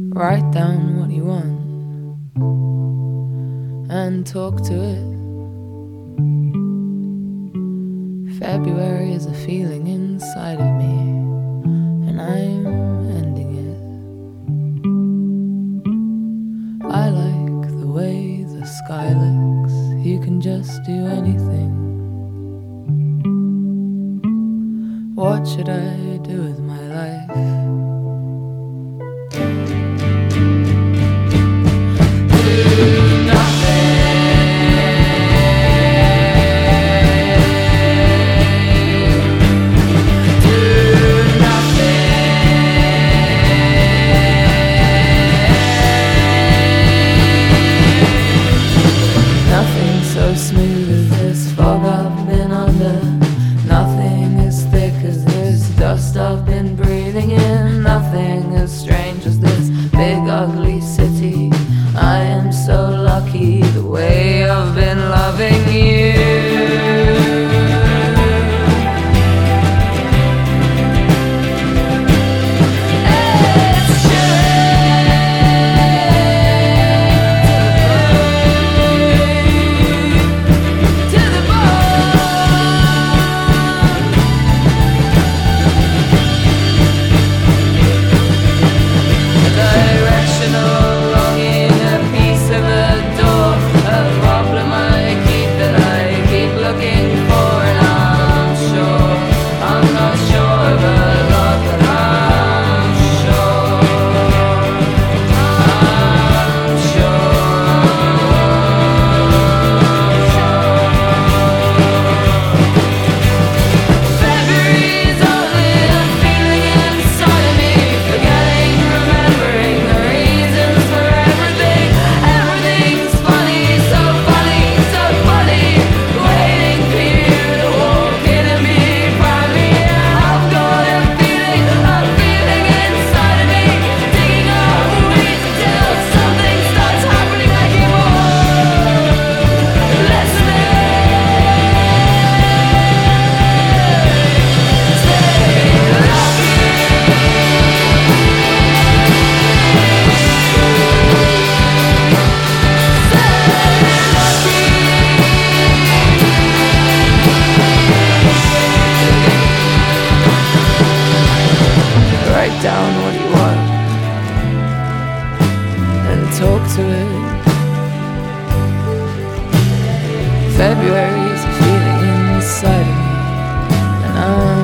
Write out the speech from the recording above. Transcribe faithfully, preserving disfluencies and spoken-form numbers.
Write down what you want and talk to it. February is a feeling inside of me, and I'm ending it. I like the way the sky looks. You can just do anything. What should I do with my life? So smooth as this fog I've been under. Nothing as thick as this dust I've been breathing in. Nothing as strange as this big ugly city. I am so lucky the way I've been loving you. Write down what you want and talk to it. February is a feeling inside of me, and I'm